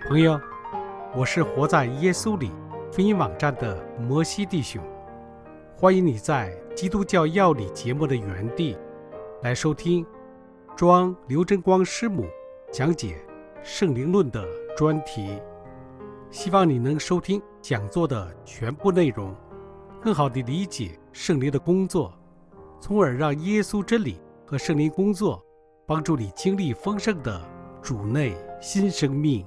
朋友，我是活在耶稣里福音网站的摩西弟兄，欢迎你在基督教要理节目的原地来收听庄刘真光师母讲解圣灵论的专题，希望你能收听讲座的全部内容，更好地理解圣灵的工作，从而让耶稣真理和圣灵工作帮助你经历丰盛的主内新生命。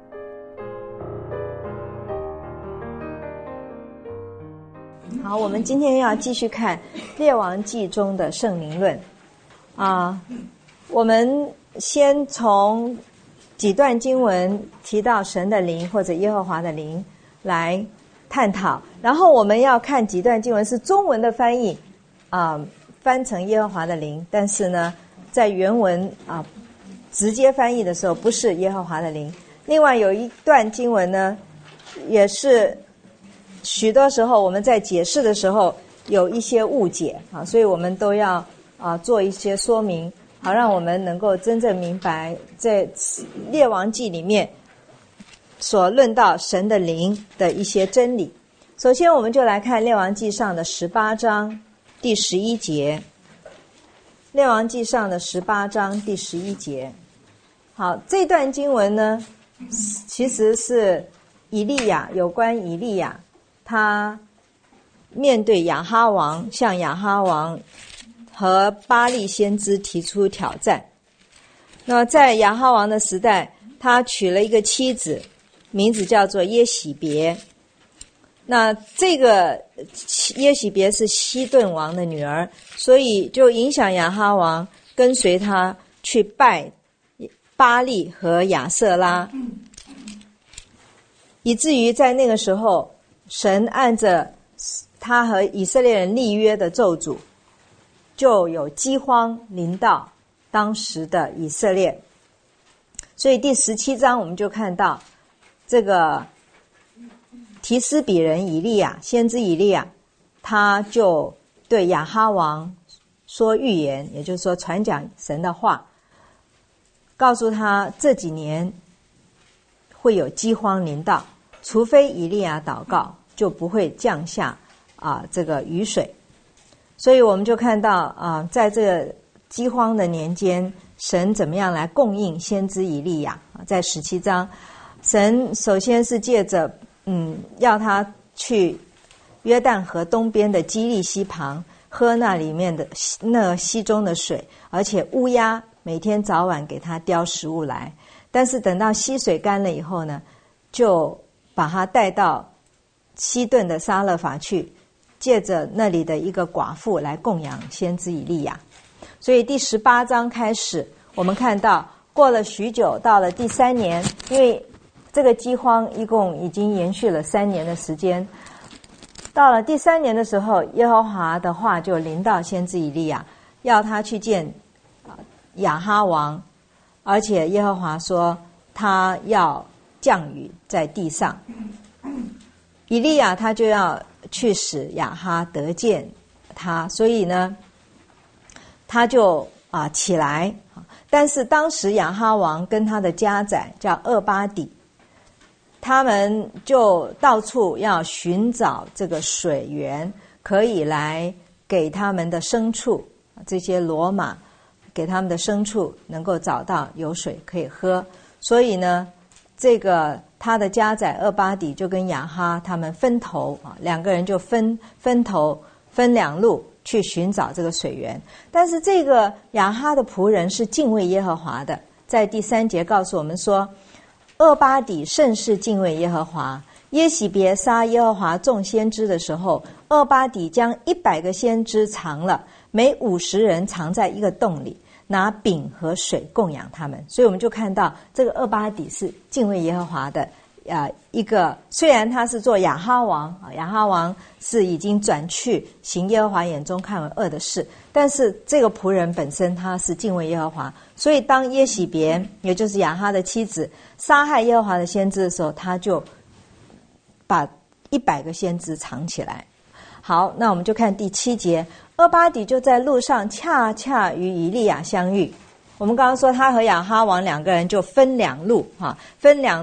好，我们今天要继续看列王记中的圣灵论我们先从几段经文提到神的灵或者耶和华的灵来探讨，然后我们要看几段经文是中文的翻译翻成耶和华的灵，但是呢在原文直接翻译的时候不是耶和华的灵。另外有一段经文呢也是许多时候我们在解释的时候有一些误解所以我们都要做一些说明，好让我们能够真正明白在列王记里面所论到神的灵的一些真理。首先我们就来看列王记上的18章第11节，列王记上的18章第11节。好，这段经文呢其实是以利亚，有关以利亚他面对亚哈王，向亚哈王和巴力先知提出挑战。那在亚哈王的时代，他娶了一个妻子，名字叫做耶洗别。那这个耶洗别是西顿王的女儿，所以就影响亚哈王跟随他去拜巴力和亚瑟拉，以至于在那个时候神按着他和以色列人立约的咒诅，就有饥荒临到当时的以色列。所以第17章我们就看到这个提斯比人以利亚，先知以利亚，他就对亚哈王说预言，也就是说传讲神的话，告诉他这几年会有饥荒临到，除非以利亚祷告就不会降下这个雨水。所以我们就看到在这个饥荒的年间，神怎么样来供应先知以利亚。在17章神首先是借着要他去约旦河东边的基利溪旁喝那里面的那溪中的水，而且乌鸦每天早晚给他叼食物来。但是等到溪水干了以后呢，就把他带到西顿的撒勒法去，借着那里的一个寡妇来供养先知以利亚。所以第18章开始，我们看到过了许久，到了第3年，因为这个饥荒一共已经延续了3年的时间，到了第3年的时候，耶和华的话就临到先知以利亚，要他去见亚哈王，而且耶和华说他要降雨在地上。以利亚他就要去使亚哈得见他，所以呢他就起来。但是当时亚哈王跟他的家宰叫厄巴底，他们就到处要寻找这个水源，可以来给他们的牲畜，这些骡马给他们的牲畜能够找到有水可以喝。所以呢这个他的家宰厄巴底就跟亚哈他们分头两个人就分头分2路去寻找这个水源。但是这个亚哈的仆人是敬畏耶和华的，在第3节告诉我们说，厄巴底甚是敬畏耶和华。耶洗别杀耶和华众先知的时候，厄巴底将100个先知藏了，每50人藏在一个洞里，拿饼和水供养他们。所以我们就看到这个厄巴底是敬畏耶和华的一个，虽然他是做亚哈王，亚哈王是已经转去行耶和华眼中看为恶的事，但是这个仆人本身他是敬畏耶和华。所以当耶洗别，也就是亚哈的妻子，杀害耶和华的先知的时候，他就把100个先知藏起来。好，那我们就看第7节，厄巴底就在路上恰恰与以利亚相遇。我们刚刚说他和亚哈王2个人就分2路分2路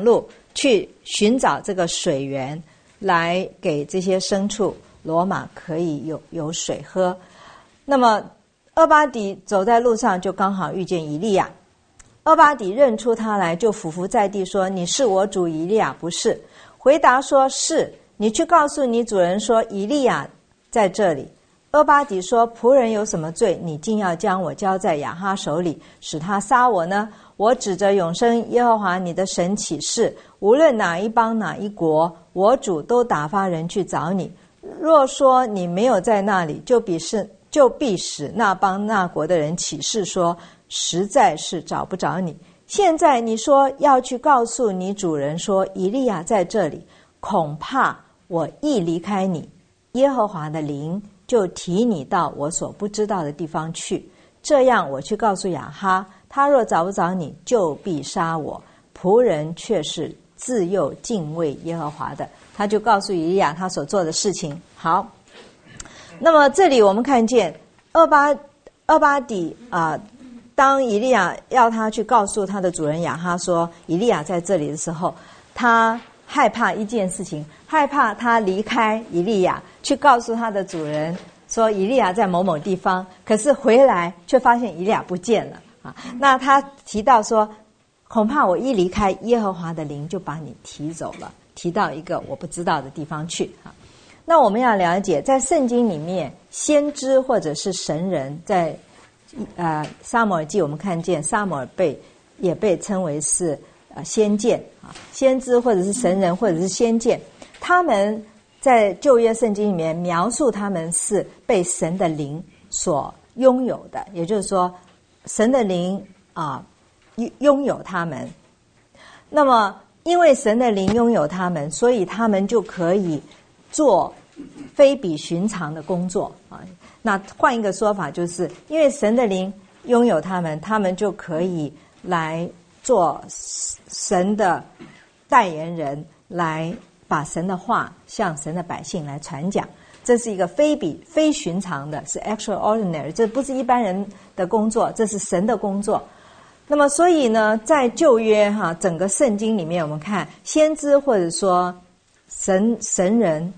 去寻找这个水源，来给这些牲畜骡马可以有水喝。那么厄巴底走在路上，就刚好遇见以利亚。厄巴底认出他来，就俯伏在地说：“你是我主以利亚不是？”回答说：“是。你去告诉你主人说，以利亚在这里。”厄巴底说：“仆人有什么罪？你竟要将我交在亚哈手里，使他杀我呢？我指着永生耶和华你的神起誓，无论哪一邦哪一国，我主都打发人去找你。若说你没有在那里，就必使那邦那国的人起誓说，实在是找不着你。现在你说要去告诉你主人说，以利亚在这里，恐怕我一离开你，耶和华的灵就提你到我所不知道的地方去。这样我去告诉亚哈，他若找不着你，就必杀我。仆人却是自幼敬畏耶和华的。他就告诉以利亚他所做的事情。好，那么这里我们看见厄巴底当以利亚要他去告诉他的主人亚哈说以利亚在这里的时候，他害怕一件事情，害怕他离开以利亚去告诉他的主人说以利亚在某某地方，可是回来却发现以利亚不见了啊。那他提到说，恐怕我一离开，耶和华的灵就把你提走了，提到一个我不知道的地方去啊。那我们要了解，在圣经里面，先知或者是神人，在撒母耳记我们看见撒母耳也被称为是先见啊，先知或者是神人或者是先见，他们在旧约圣经里面描述他们是被神的灵所拥有的，也就是说神的灵拥有他们。那么因为神的灵拥有他们，所以他们就可以做非比寻常的工作啊。那换一个说法，就是因为神的灵拥有他们，他们就可以来做神的代言人，来把神的话向神的百姓来传讲。这是一个非寻常的，是 extraordinary， 这不是一般人的工作，这是神的工作。那么所以呢，在旧约整个圣经里面，我们看先知或者说神人，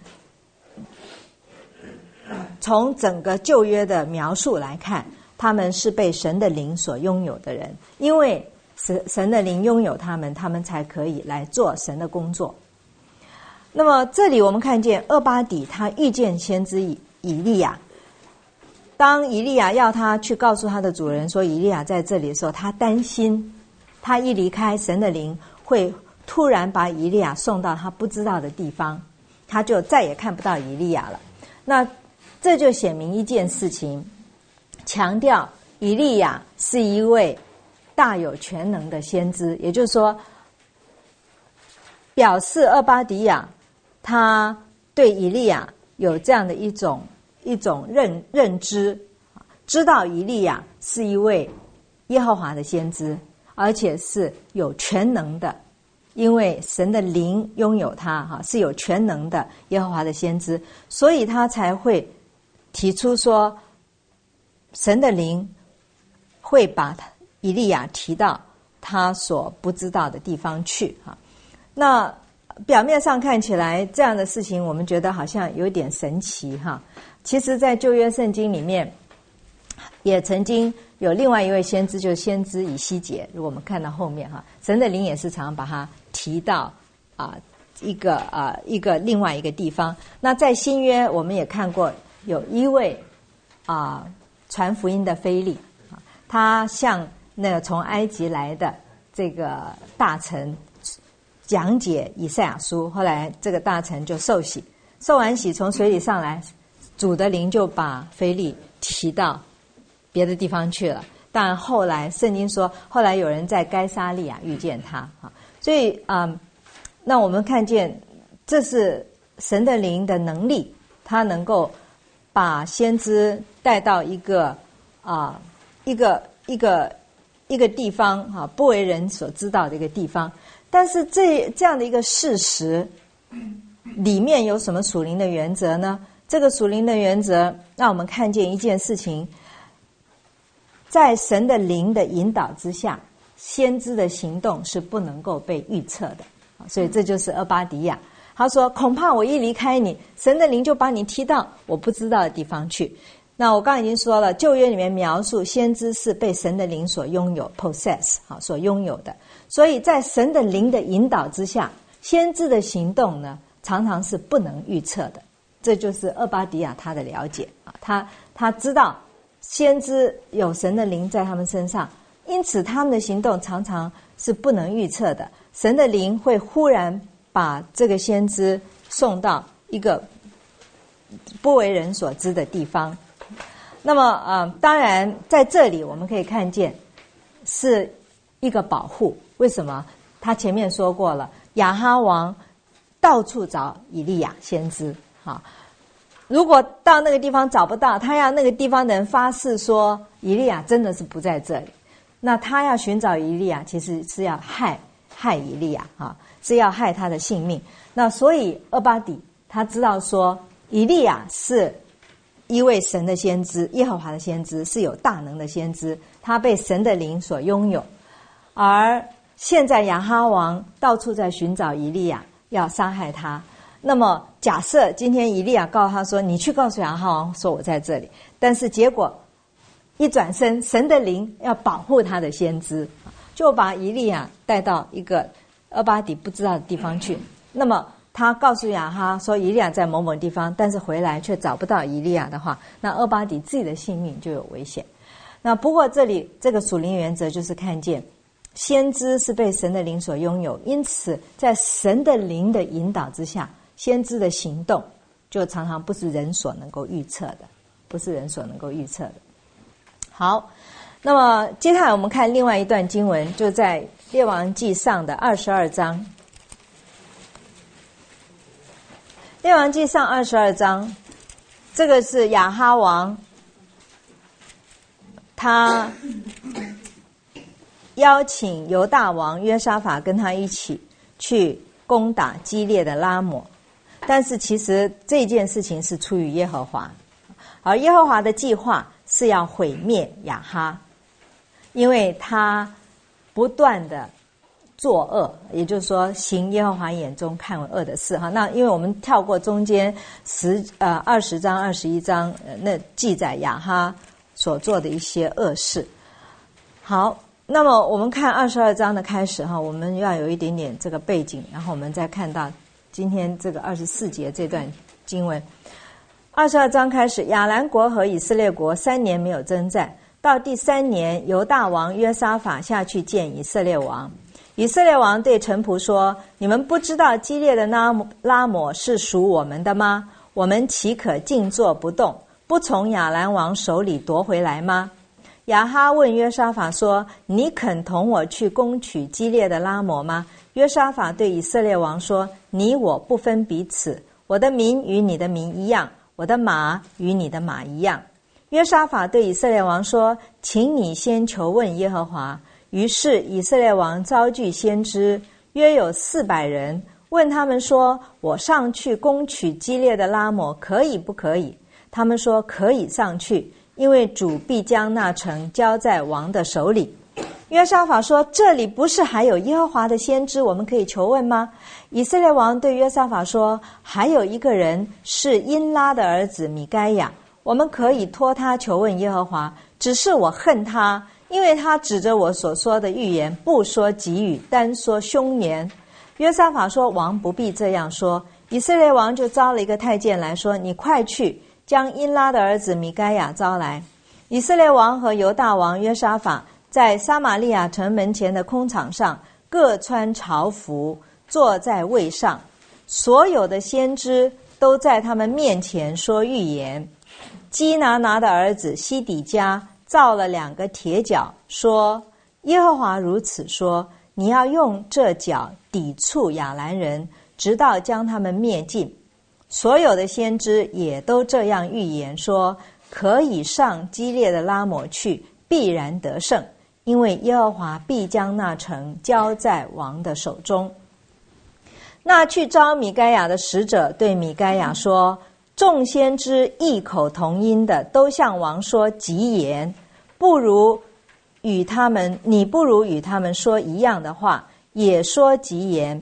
从整个旧约的描述来看，他们是被神的灵所拥有的人，因为神的灵拥有他们，他们才可以来做神的工作。那么这里我们看见厄巴底他遇见先知以利亚，当以利亚要他去告诉他的主人说以利亚在这里的时候，他担心他一离开，神的灵会突然把以利亚送到他不知道的地方，他就再也看不到以利亚了。那这就显明一件事情，强调以利亚是一位大有全能的先知，也就是说表示厄巴底亚他对以利亚有这样的一种认知，知道以利亚是一位耶和华的先知，而且是有全能的，因为神的灵拥有他是有全能的耶和华的先知，所以他才会提出说神的灵会把以利亚提到他所不知道的地方去。那表面上看起来这样的事情我们觉得好像有点神奇其实在旧约圣经里面也曾经有另外一位先知，就是先知以西结，如果我们看到后面神的灵也是常常把他提到一个另外一个地方。那在新约我们也看过有一位传福音的腓利，他向那个从埃及来的这个大臣讲解以赛亚书，后来这个大臣就受洗，受完洗从水里上来，主的灵就把腓利提到别的地方去了。但后来圣经说后来有人在该撒利亚遇见他所以那我们看见这是神的灵的能力，他能够把先知带到一个地方不为人所知道的一个地方。但是这样的一个事实里面有什么属灵的原则呢？这个属灵的原则让我们看见一件事情，在神的灵的引导之下，先知的行动是不能够被预测的所以这就是俄巴底亚。他说恐怕我一离开你，神的灵就把你踢到我不知道的地方去。那我刚刚已经说了，旧约里面描述先知是被神的灵所拥有 possess 所拥有的，所以在神的灵的引导之下，先知的行动呢常常是不能预测的。这就是俄巴底亚他的了解他知道先知有神的灵在他们身上，因此他们的行动常常是不能预测的。神的灵会忽然把这个先知送到一个不为人所知的地方。那么当然在这里我们可以看见是一个保护。为什么？他前面说过了，亚哈王到处找以利亚先知。如果到那个地方找不到，他要那个地方的人发誓说以利亚真的是不在这里，那他要寻找以利亚其实是要害以利亚是要害他的性命。那所以俄巴底他知道说以利亚是一位神的先知，耶和华的先知，是有大能的先知，他被神的灵所拥有。而现在亚哈王到处在寻找以利亚，要杀害他。那么假设今天以利亚告诉他说你去告诉亚哈王说我在这里，但是结果一转身神的灵要保护他的先知，就把以利亚带到一个俄巴底不知道的地方去。那么他告诉亚哈说以利亚在某某地方，但是回来却找不到以利亚的话，那俄巴底自己的性命就有危险。那不过这里这个属灵原则就是看见先知是被神的灵所拥有，因此在神的灵的引导之下，先知的行动就常常不是人所能够预测的，不是人所能够预测的。好，那么接下来我们看另外一段经文，就在列王纪上的22章。列王纪上22章，这个是亚哈王他邀请犹大王约沙法跟他一起去攻打基列的拉抹，但是其实这件事情是出于耶和华，而耶和华的计划是要毁灭亚哈，因为他不断的作恶，也就是说行耶和华眼中看为恶的事。那因为我们跳过中间20章21章那记载亚哈所做的一些恶事。好，那么我们看22章的开始我们要有一点点这个背景，然后我们再看到今天这个24节这段经文。22章开始，亚兰国和以色列国3年没有征战，到第3年，犹大王约沙法下去见以色列王。以色列王对臣仆说：你们不知道基列的拉抹是属我们的吗？我们岂可静坐不动，不从亚兰王手里夺回来吗？亚哈问约沙法说：你肯同我去攻取基列的拉抹吗？约沙法对以色列王说：你我不分彼此，我的民与你的民一样，我的马与你的马一样。约沙法对以色列王说：请你先求问耶和华。于是以色列王招聚先知，约有400人，问他们说：我上去攻取基列的拉抹可以不可以？他们说可以上去，因为主必将那城交在王的手里。约沙法说：这里不是还有耶和华的先知，我们可以求问吗？以色列王对约沙法说：还有一个人是因拉的儿子米该亚，我们可以托他求问耶和华，只是我恨他，因为他指着我所说的预言不说吉语，单说凶言。约沙法说：王不必这样说。以色列王就招了一个太监来说：你快去将因拉的儿子米该亚招来。以色列王和犹大王约沙法在撒玛利亚城门前的空场上各穿朝服，坐在位上，所有的先知都在他们面前说预言。基拿拿的儿子西底家造了2个铁角，说：耶和华如此说，你要用这角抵触亚兰人，直到将他们灭尽。所有的先知也都这样预言说，可以上基列的拉抹去，必然得胜，因为耶和华必将那城交在王的手中。那去招米该亚的使者对米该亚说：众先知异口同音的都向王说吉言，你不如与他们说一样的话，也说吉言。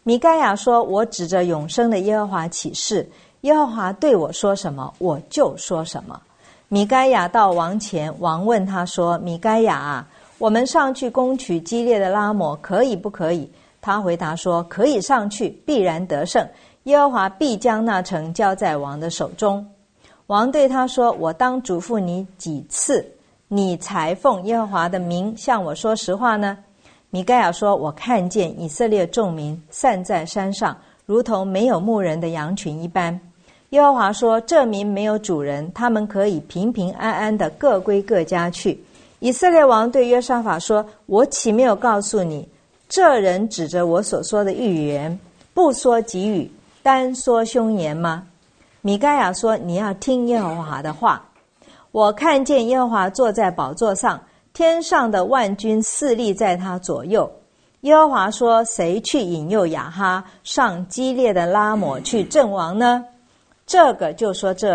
米该亚说，我指着永生的耶和华起誓，耶和华对我说什么，我就说什么。米该亚到王前，王问他说，米该亚啊，我们上去攻取基列的拉摩，可以不可以？他回答说，可以上去，必然得胜，耶和华必将那城交在王的手中。王对他说，我当嘱咐你几次，你才奉耶和华的名向我说实话呢？米该亚说，我看见以色列众民散在山上，如同没有牧人的羊群一般。耶和华说，这民没有主人，他们可以平平安安的各归各家去。以色列王对约沙法说，我岂没有告诉你，这人指着我所说的预言，不说吉语，单说凶言吗？米该亚说，你要听耶和华的话。我看见耶和华坐在宝座上，天上的万军侍立在他左右。耶和华说，谁去引诱亚哈上基列的拉抹去阵亡呢？这个就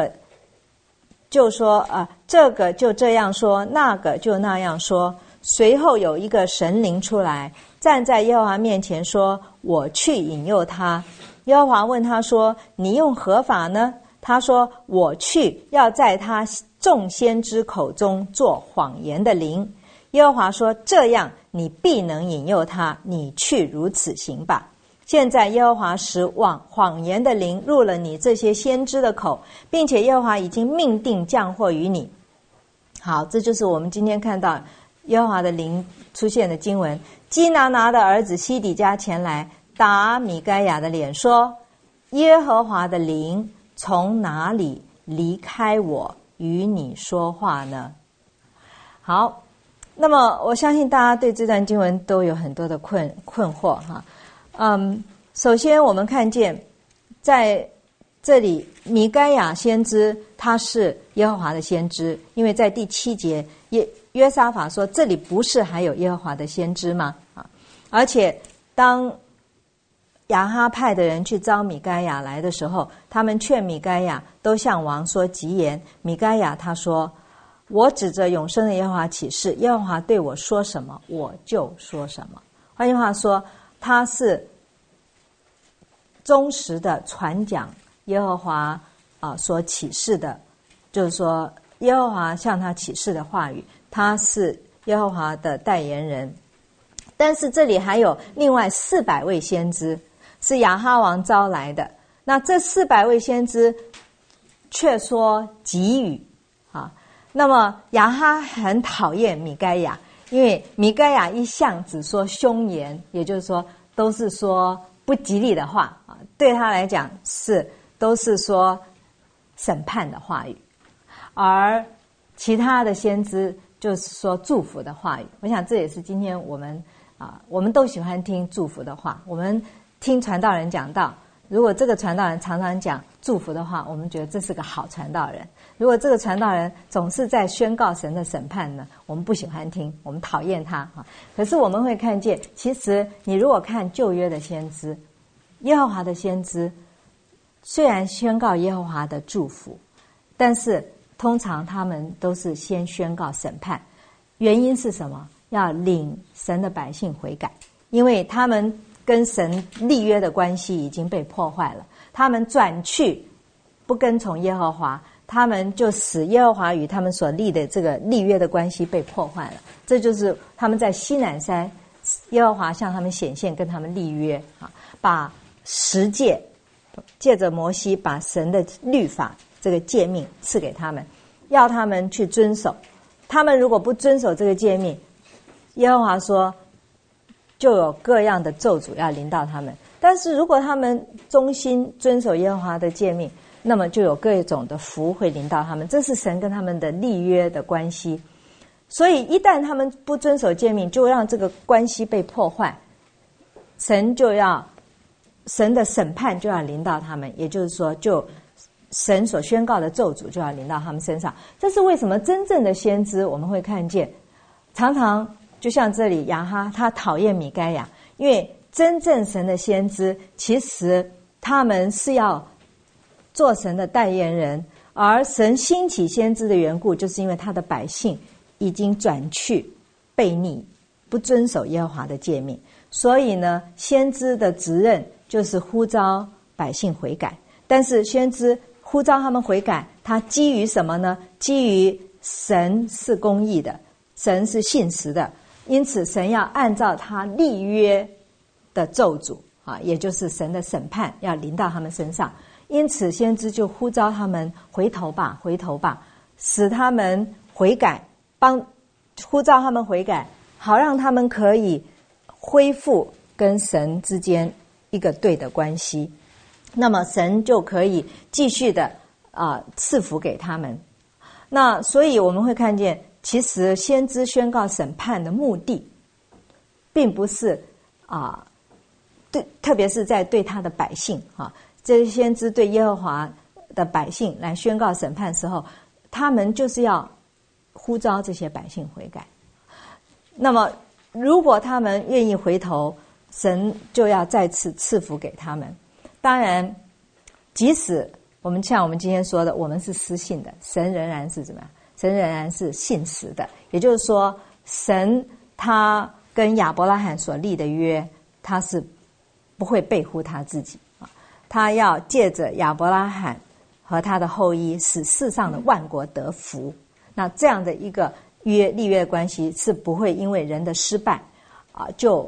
这样说，那个就那样说。随后有一个神灵出来，站在耶和华面前说，我去引诱他。耶和华问他说，你用何法呢？他说，我去要在他众先知口中做谎言的灵。耶和华说，这样你必能引诱他，你去如此行吧。现在耶和华使谎言的灵入了你这些先知的口，并且耶和华已经命定降祸于你。好，这就是我们今天看到耶和华的灵出现的经文。基拿拿的儿子西底家前来打米该亚的脸说，耶和华的灵从哪里离开我与你说话呢？好，那么我相信大家对这段经文都有很多的困惑哈。首先我们看见在这里米该亚先知他是耶和华的先知，因为在第7节约沙法说，这里不是还有耶和华的先知吗？而且当亚哈派的人去招米该亚来的时候，他们劝米该亚都向王说吉言。米该亚他说，我指着永生的耶和华起誓，耶和华对我说什么，我就说什么。换句话说，他是忠实的传讲耶和华所启示的，就是说耶和华向他启示的话语，他是耶和华的代言人。但是这里还有另外400位先知是亚哈王招来的，那这400位先知却说吉语那么亚哈很讨厌米该亚，因为米该亚一向只说凶言，也就是说都是说不吉利的话对他来讲都是说审判的话语，而其他的先知就是说祝福的话语。我想这也是今天我们都喜欢听祝福的话。我们听传道人讲道，如果这个传道人常常讲祝福的话，我们觉得这是个好传道人。如果这个传道人总是在宣告神的审判呢，我们不喜欢听，我们讨厌他可是我们会看见，其实你如果看旧约的先知，耶和华的先知虽然宣告耶和华的祝福，但是通常他们都是先宣告审判。原因是什么？要领神的百姓悔改，因为他们跟神立约的关系已经被破坏了，他们转去不跟从耶和华，他们就使耶和华与他们所立的这个立约的关系被破坏了。这就是他们在西乃山耶和华向他们显现，跟他们立约把10诫借着摩西把神的律法这个诫命赐给他们，要他们去遵守。他们如果不遵守这个诫命，耶和华说就有各样的咒诅要临到他们。但是如果他们忠心遵守耶和华的诫命，那么就有各种的福会临到他们。这是神跟他们的立约的关系。所以一旦他们不遵守诫命，就让这个关系被破坏，神的审判就要临到他们，也就是说就神所宣告的咒诅就要临到他们身上。这是为什么真正的先知我们会看见常常就像这里亚哈他讨厌米该亚，因为真正神的先知其实他们是要做神的代言人，而神兴起先知的缘故，就是因为他的百姓已经转去悖逆，不遵守耶和华的诫命。所以呢，先知的职任就是呼召百姓悔改。但是先知呼召他们悔改，他基于什么呢？基于神是公义的，神是信实的，因此神要按照他立约的咒诅啊，也就是神的审判要临到他们身上。因此先知就呼召他们回头吧，回头吧，使他们悔改，呼召他们悔改，好让他们可以恢复跟神之间一个对的关系，那么神就可以继续的赐福给他们。那所以我们会看见，其实先知宣告审判的目的并不是对，特别是在对他的百姓这些先知对耶和华的百姓来宣告审判的时候，他们就是要呼召这些百姓悔改。那么如果他们愿意回头，神就要再次赐福给他们。当然即使像我们今天说的，我们是失信的，神仍然是怎么样？神仍然是信实的。也就是说，神他跟亚伯拉罕所立的约，他是不会背乎他自己，他要借着亚伯拉罕和他的后裔，使世上的万国得福。那这样的一个立约的关系是不会因为人的失败就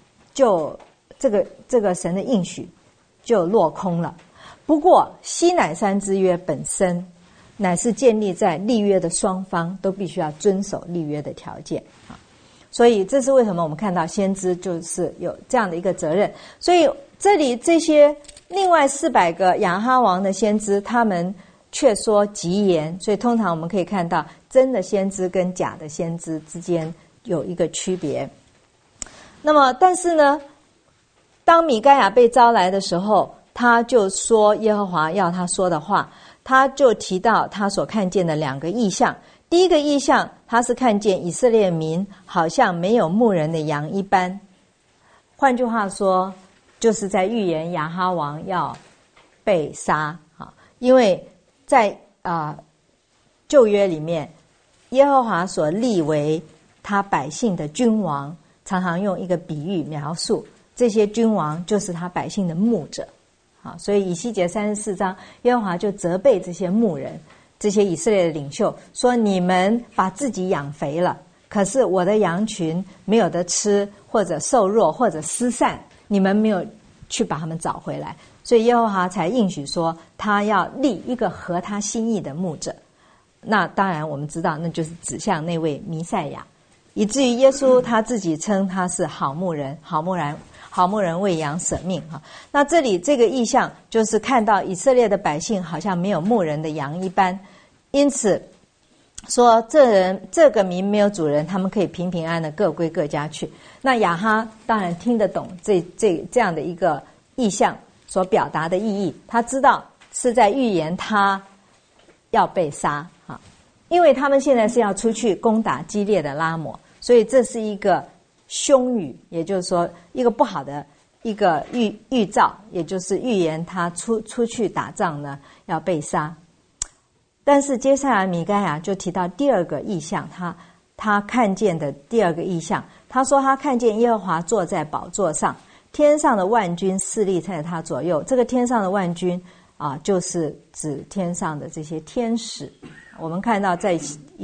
这个神的应许就落空了。不过西乃山之约本身乃是建立在立约的双方都必须要遵守立约的条件所以这是为什么我们看到先知就是有这样的一个责任。所以这里这些另外400个亚哈王的先知，他们却说吉言。所以通常我们可以看到真的先知跟假的先知之间有一个区别。那么但是呢，当米该亚被招来的时候，他就说耶和华要他说的话，他就提到他所看见的2个异象。第一个异象，他是看见以色列民好像没有牧人的羊一般，换句话说，就是在预言亚哈王要被杀因为在旧约里面，耶和华所立为他百姓的君王，常常用一个比喻描述这些君王就是他百姓的牧者所以以西结34章，耶和华就责备这些牧人，这些以色列的领袖，说你们把自己养肥了，可是我的羊群没有得吃，或者瘦弱，或者失散，你们没有去把他们找回来。所以耶和华才应许说他要立一个合他心意的牧者。那当然我们知道那就是指向那位弥赛亚，以至于耶稣他自己称他是好牧人，好牧人为羊舍命那这里这个意象就是看到以色列的百姓好像没有牧人的羊一般，因此说这个民没有主人，他们可以平平安安的各归各家去。那亚哈当然听得懂这样的一个意象所表达的意义，他知道是在预言他要被杀因为他们现在是要出去攻打基列的拉抹，所以这是一个凶语，也就是说一个不好的一个预兆，也就是预言他出去打仗呢要被杀。但是接下来米该亚就提到第2个异象，他看见的第2个异象，他说他看见耶和华坐在宝座上，天上的万军侍立在他左右。这个天上的万军就是指天上的这些天使。我们看到在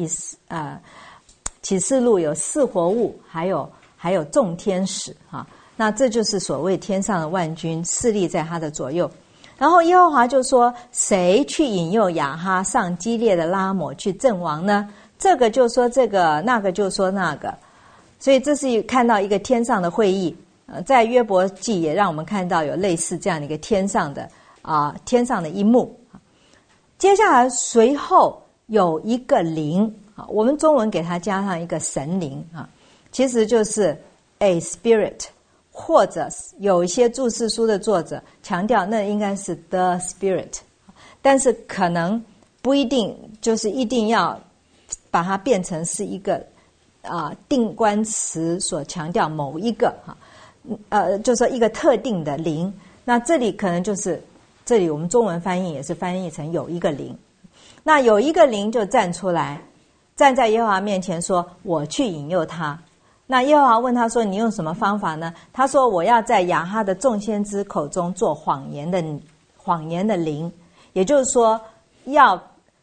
启示录有4活物，还有众天使那这就是所谓天上的万军侍立在他的左右。然后耶和华就说，谁去引诱亚哈上基列的拉抹去阵亡呢？这个就说这个，那个就说那个。所以这是看到一个天上的会议。在约伯记也让我们看到有类似这样的一个天上的一幕。接下来随后有一个灵我们中文给它加上一个神灵其实就是 a spirit， 或者有一些注释书的作者强调那应该是 the spirit， 但是可能不一定就是一定要把它变成是一个定冠词所强调某一个就是说一个特定的灵。那这里可能就是这里我们中文翻译也是翻译成有一个灵。那有一个灵就站出来，站在耶和华面前说，我去引诱他。 那耶和华问他说：“你用什么方法呢？”他说：“我要在亚哈的众先知口中做谎言的灵，也就是说，要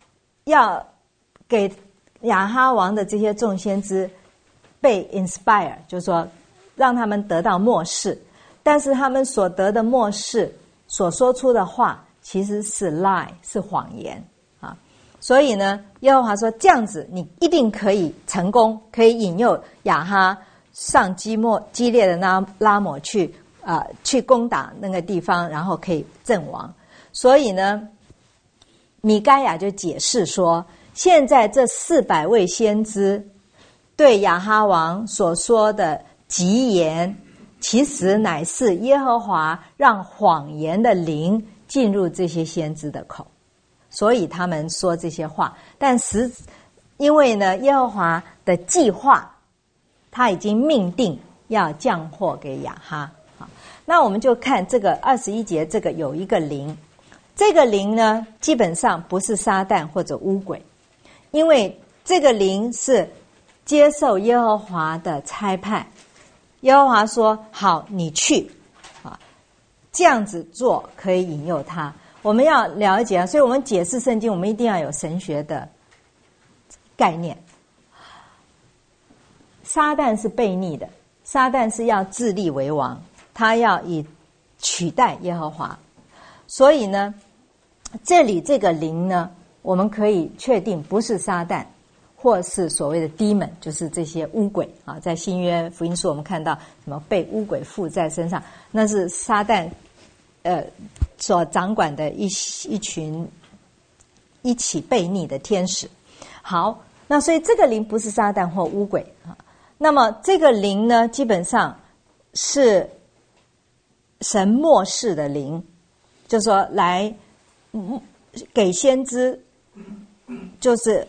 给亚哈王的这些众先知被 inspire， 就是说让他们得到默示，但是他们所得的默示所说出的话其实是 lie， 是谎言啊。所以呢，耶和华说这样子你一定可以成功，可以引诱亚哈上激烈的拉抹去攻打那个地方，然后可以阵亡。所以呢，米该亚就解释说，现在这400位先知对亚哈王所说的吉言，其实乃是耶和华让谎言的灵进入这些先知的口，所以他们说这些话。但因为呢，耶和华的计划他已经命定要降祸给亚哈。好，那我们就看这个21节，这个有一个灵，这个灵呢基本上不是撒旦或者污鬼，因为这个灵是接受耶和华的差派，耶和华说好你去啊，这样子做可以引诱他。我们要了解啊，所以我们解释圣经我们一定要有神学的概念。撒旦是悖逆的，撒旦是要自立为王，他要以取代耶和华。所以呢，这里这个灵呢，我们可以确定不是撒旦，或是所谓的 demon， 就是这些污鬼啊。在新约福音书我们看到什么被污鬼附在身上，那是撒旦所掌管的一群一起悖逆的天使。好，那所以这个灵不是撒旦或污鬼啊。那么这个灵呢，基本上是神默示的灵，就是说来给先知，就是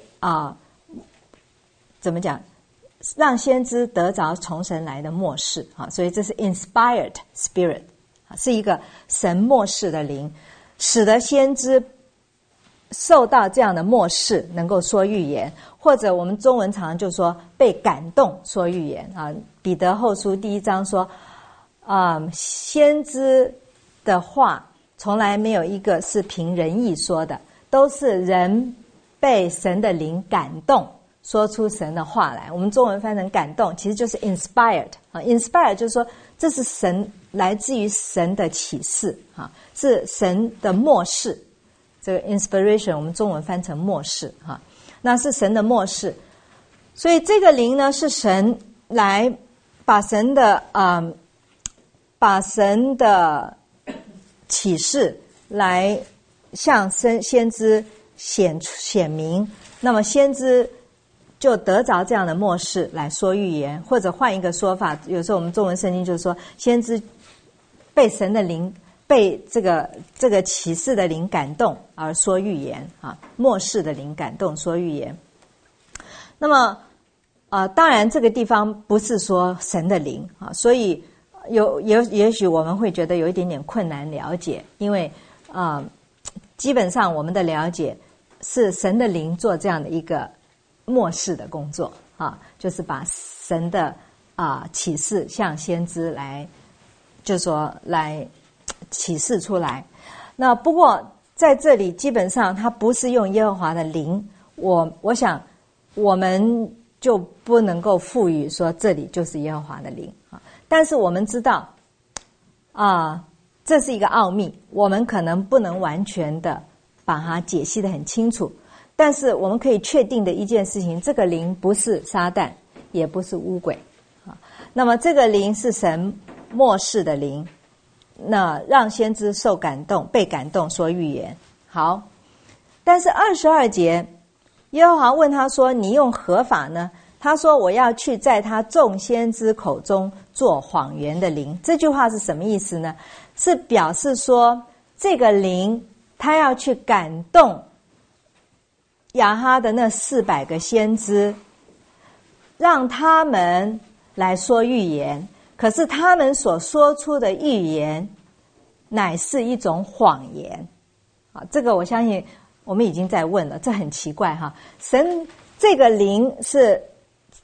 怎么讲，让先知得着从神来的默示啊，所以这是 inspired spirit， 是一个神默示的灵，使得先知受到这样的默示，能够说预言，或者我们中文常常就说被感动说预言啊。彼得后书1章说，先知的话从来没有一个是凭人意说的，都是人被神的灵感动，说出神的话来。我们中文翻成感动，其实就是 inspired 啊。inspired 就是说这是神来自于神的启示啊，是神的默示。这个 inspiration 我们中文翻成默示哈，那是神的默示。所以这个灵呢，是神来把神的启示来向先知显明，那么先知就得着这样的默示来说预言，或者换一个说法，有时候我们中文圣经就是说，先知被神的灵，被这个启示的灵感动而说预言啊，默示的灵感动说预言。那么当然这个地方不是说神的灵啊，所以也许我们会觉得有一点点困难了解，因为基本上我们的了解是神的灵做这样的一个默示的工作啊，就是把神的启示向先知来，就说来启示出来。那不过在这里基本上他不是用耶和华的灵，我想我们就不能够赋予说这里就是耶和华的灵啊。但是我们知道这是一个奥秘，我们可能不能完全的把它解析得很清楚，但是我们可以确定的一件事情，这个灵不是撒旦，也不是污鬼啊。那么这个灵是神默示的灵，那让先知受感动，被感动说预言。好，但是22节耶和华问他说，你用何法呢？他说，我要去在他众先知口中做谎言的灵。这句话是什么意思呢？是表示说这个灵他要去感动亚哈的那400个先知，让他们来说预言，可是他们所说出的预言乃是一种谎言这个我相信我们已经在问了，这很奇怪哈。神这个灵是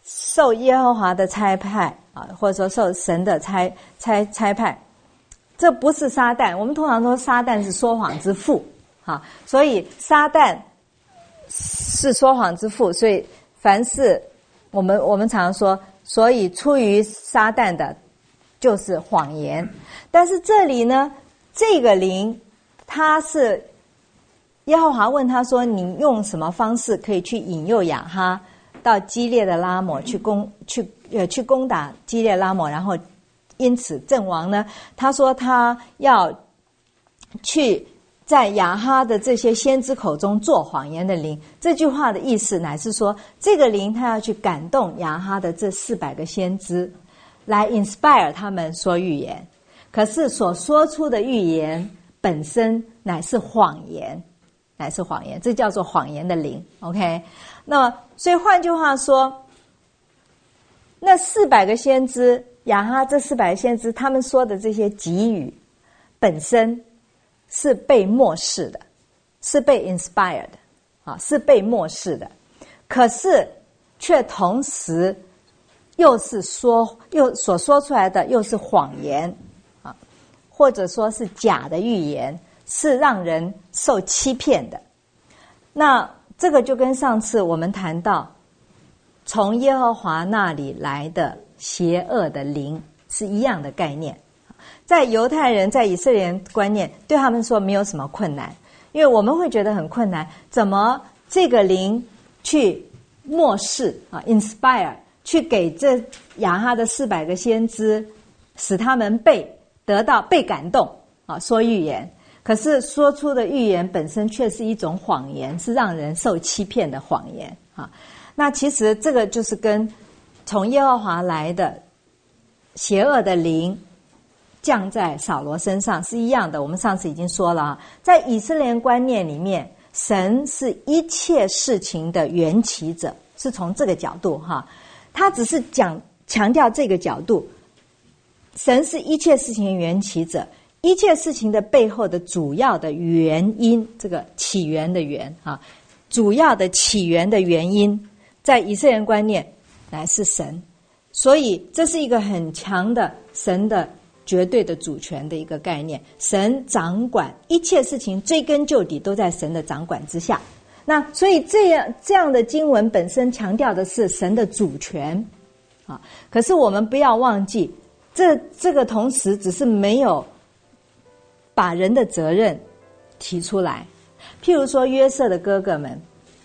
受耶和华的差派啊，或者说受神的差派，这不是撒旦。我们通常说撒旦是说谎之父啊，所以撒旦是说谎之父，所以凡是我们常说，所以出于撒旦的就是谎言。但是这里呢，这个灵他是耶和华问他说，你用什么方式可以去引诱亚哈到基列的拉抹去攻打基列拉抹，然后因此阵亡呢？他说他要去在亚哈的这些先知口中做谎言的灵。这句话的意思乃是说，这个灵他要去感动亚哈的这400个先知，来 inspire 他们说预言。可是所说出的预言本身乃是谎言，这叫做谎言的灵。 OK， 那么所以换句话说，那400个先知，亚哈这400个先知，他们说的这些给予本身是被漠视的，是被 inspired 啊，是被漠视的。可是却同时又所说出来的又是谎言啊，或者说是假的预言，是让人受欺骗的。那这个就跟上次我们谈到从耶和华那里来的邪恶的灵是一样的概念。在犹太人在以色列人观念，对他们说没有什么困难，因为我们会觉得很困难，怎么这个灵去漠视啊 inspire 去给这亚哈的400个先知，使他们被感动啊，说预言。可是说出的预言本身却是一种谎言，是让人受欺骗的谎言啊。那其实这个就是跟从耶和华来的邪恶的灵降在扫罗身上是一样的。我们上次已经说了啊，在以色列人观念里面，神是一切事情的缘起者，是从这个角度哈，他只是强调这个角度，神是一切事情的缘起者，一切事情的背后的主要的原因，这个起源的源啊，主要的起源的原因，在以色列人观念乃是神，所以这是一个很强的神的绝对的主权的一个概念。神掌管一切事情，追根究底都在神的掌管之下。那所以这样的经文本身强调的是神的主权啊。可是我们不要忘记，这个同时只是没有把人的责任提出来。譬如说约瑟的哥哥们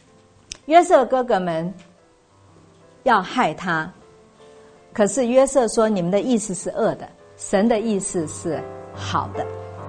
要害他，可是约瑟说你们的意思是恶的，神的意思是好的。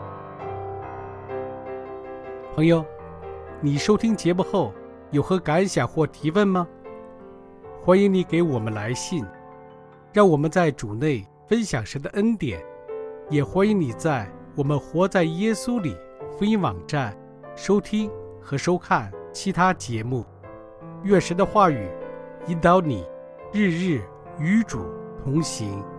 朋友，你收听节目后有何感想或提问吗？欢迎你给我们来信，让我们在主内分享神的恩典。也欢迎你在我们活在耶稣里福音网站收听和收看其他节目。愿神的话语引导你日日与主同行。